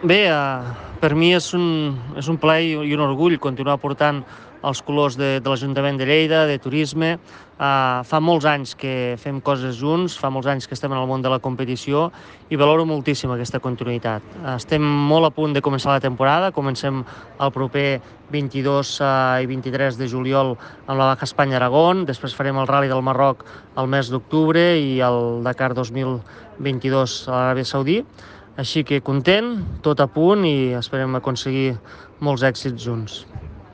Bé, per mi és un plaer i un orgull continuar portant els colors de l'Ajuntament de Lleida, de turisme. Fa molts anys que fem coses junts, fa molts anys que estem en el món de la competició i valoro moltíssim aquesta continuïtat. Estem molt a punt de començar la temporada, comencem el proper 22 i 23 de juliol amb la Baja Espanya-Aragón, després farem el Rally del Marroc al mes d'octubre i el Dakar 2022 a l'Aràbia Saudí. Així que content, tot a punt i esperem aconseguir molts èxits junts.